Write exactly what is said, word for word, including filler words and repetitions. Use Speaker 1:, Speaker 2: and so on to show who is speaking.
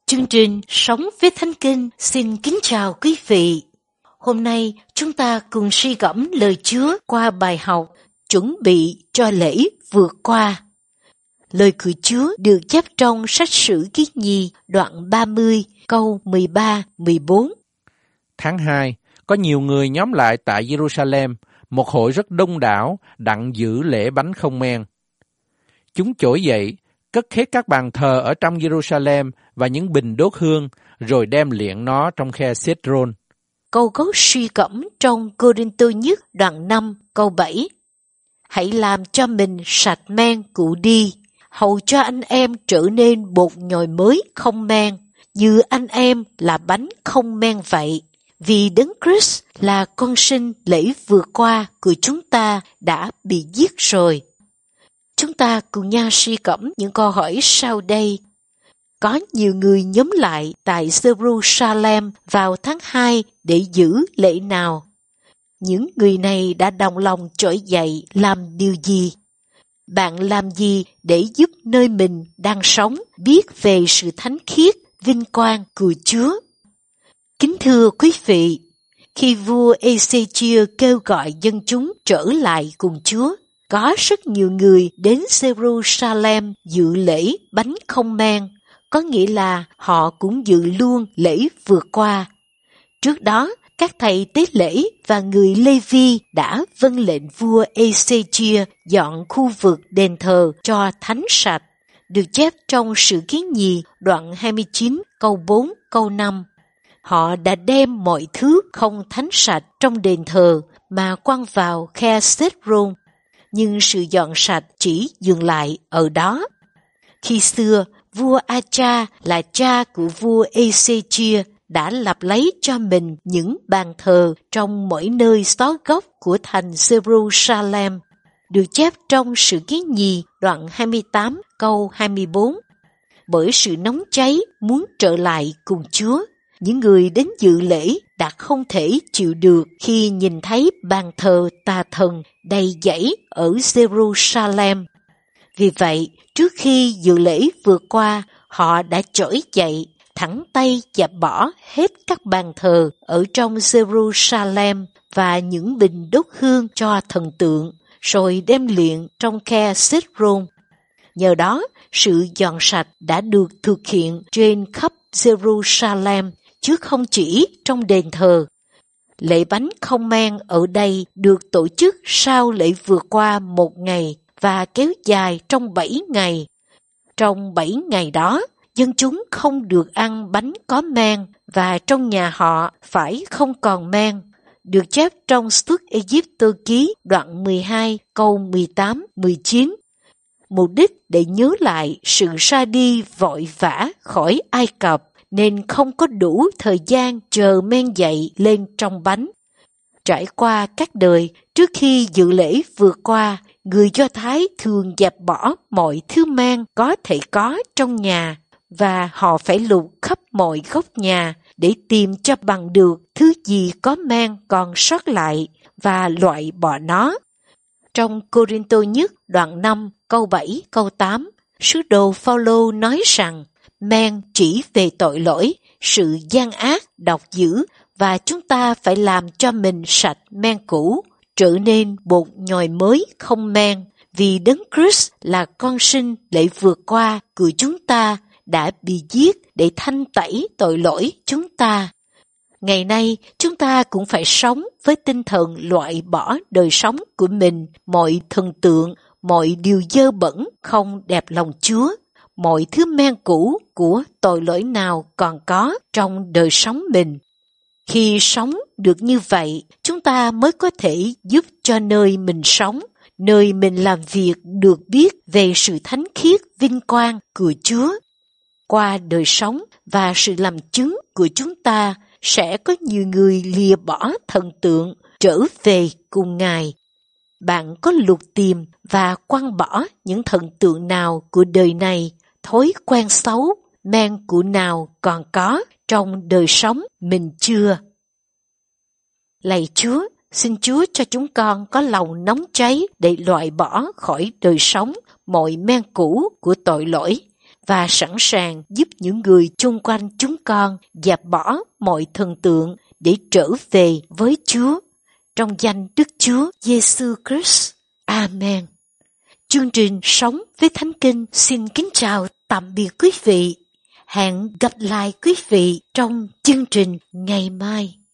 Speaker 1: Chương trình Sống với Thánh Kinh xin kính chào quý vị. Hôm nay chúng ta cùng suy gẫm lời Chúa qua bài học Chuẩn bị cho lễ vượt qua. Lời của Chúa được chép trong sách Sử Ký Nhi đoạn ba mươi câu mười ba mười bốn.
Speaker 2: Tháng hai, có nhiều người nhóm lại tại Jerusalem, một hội rất đông đảo đặng giữ lễ bánh không men. Chúng trỗi dậy, cất hết các bàn thờ ở trong Jerusalem và những bình đốt hương, rồi đem liệng nó trong khe Cedron.
Speaker 1: Câu gốc suy gẫm trong Cô-rinh-tô nhất đoạn năm câu bảy. Hãy làm cho mình sạch men cũ đi, hầu cho anh em trở nên bột nhồi mới không men, như anh em là bánh không men vậy. Vì Đấng Christ là con sinh lễ vượt qua của chúng ta đã bị giết rồi. Chúng ta cùng nhau suy gẫm những câu hỏi sau đây. Có nhiều người nhóm lại tại Jerusalem vào tháng hai để giữ lễ nào? Những người này đã đồng lòng trỗi dậy làm điều gì? Bạn làm gì để giúp nơi mình đang sống biết về sự thánh khiết, vinh quang của Chúa? Kính thưa quý vị, khi vua Ê-xê-chia kêu gọi dân chúng trở lại cùng Chúa, có rất nhiều người đến Jerusalem dự lễ bánh không men, có nghĩa là họ cũng dự luôn lễ vượt qua. Trước đó, các thầy tế lễ và người Lê-vi đã vâng lệnh vua Ê-xê-chia dọn khu vực đền thờ cho thánh sạch, được chép trong Sử Ký Nhì đoạn hai mươi chín câu bốn câu năm. Họ đã đem mọi thứ không thánh sạch trong đền thờ mà quăng vào khe Cedron, nhưng sự dọn sạch chỉ dừng lại ở đó. Khi xưa, vua A-cha là cha của vua Ê-xê-chia đã lập lấy cho mình những bàn thờ trong mỗi nơi xó gốc của thành Jerusalem, được chép trong Sử Ký Nhì đoạn hai mươi tám câu hai mươi bốn. Bởi sự nóng cháy muốn trở lại cùng Chúa, những người đến dự lễ đã không thể chịu được khi nhìn thấy bàn thờ tà thần đầy dẫy ở Jerusalem. Vì vậy, trước khi dự lễ vượt qua, họ đã trỗi dậy, thẳng tay dẹp bỏ hết các bàn thờ ở trong Jerusalem và những bình đốt hương cho thần tượng, rồi đem liệng trong khe Cedron. Nhờ đó, sự dọn sạch đã được thực hiện trên khắp Jerusalem, chứ không chỉ trong đền thờ. Lễ bánh không men ở đây được tổ chức sau lễ vượt qua một ngày và kéo dài trong bảy ngày. Trong bảy ngày đó, dân chúng không được ăn bánh có men và trong nhà họ phải không còn men, được chép trong Xuất Ê-díp-tô ký đoạn mười hai câu mười tám mười chín. Mục đích để nhớ lại sự ra đi vội vã khỏi Ai Cập, nên không có đủ thời gian chờ men dậy lên trong bánh. Trải qua các đời, trước khi dự lễ vượt qua, người Do Thái thường dẹp bỏ mọi thứ men có thể có trong nhà, và họ phải lục khắp mọi góc nhà để tìm cho bằng được thứ gì có men còn sót lại và loại bỏ nó. Trong Cô-rinh-tô nhất đoạn năm câu bảy câu tám, sứ đồ Phao-lô nói rằng men chỉ về tội lỗi, sự gian ác, độc dữ, và chúng ta phải làm cho mình sạch men cũ, trở nên bột nhồi mới không men, vì Đấng Christ là con sinh lễ vượt qua của chúng ta đã bị giết để thanh tẩy tội lỗi chúng ta. Ngày nay, chúng ta cũng phải sống với tinh thần loại bỏ đời sống của mình, mọi thần tượng, mọi điều dơ bẩn không đẹp lòng Chúa, mọi thứ men cũ của tội lỗi nào còn có trong đời sống mình. Khi sống được như vậy, chúng ta mới có thể giúp cho nơi mình sống, nơi mình làm việc được biết về sự thánh khiết vinh quang của Chúa. Qua đời sống và sự làm chứng của chúng ta, sẽ có nhiều người lìa bỏ thần tượng trở về cùng Ngài. Bạn có lục tìm và quăng bỏ những thần tượng nào của đời này, thói quen xấu, men cũ nào còn có trong đời sống mình chưa? Lạy Chúa, xin Chúa cho chúng con có lòng nóng cháy để loại bỏ khỏi đời sống mọi men cũ của tội lỗi, và sẵn sàng giúp những người chung quanh chúng con dẹp bỏ mọi thần tượng để trở về với Chúa. Trong danh Đức Chúa Giêsu Christ. Amen. Chương trình Sống với Thánh Kinh xin kính chào tạm biệt quý vị. Hẹn gặp lại quý vị trong chương trình ngày mai.